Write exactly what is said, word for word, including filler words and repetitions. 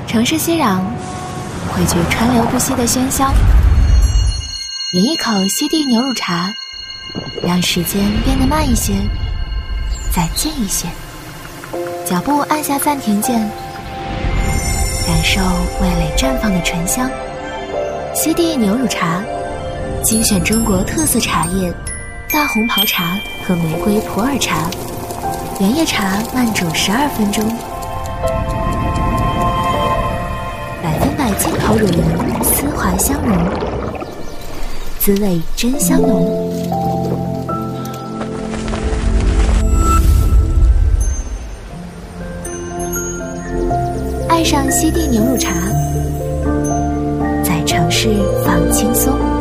城市熙攘，汇聚川流不息的喧嚣。饮一口西地牛乳茶，让时间变得慢一些，再近一些。脚步按下暂停键，感受味蕾绽放的醇香。西地牛乳茶，精选中国特色茶叶，大红袍茶和玫瑰普洱茶，原叶茶慢煮十二分钟，百分百进口乳源，丝滑香浓，滋味真香浓。爱上西地牛乳茶，在城市放轻松。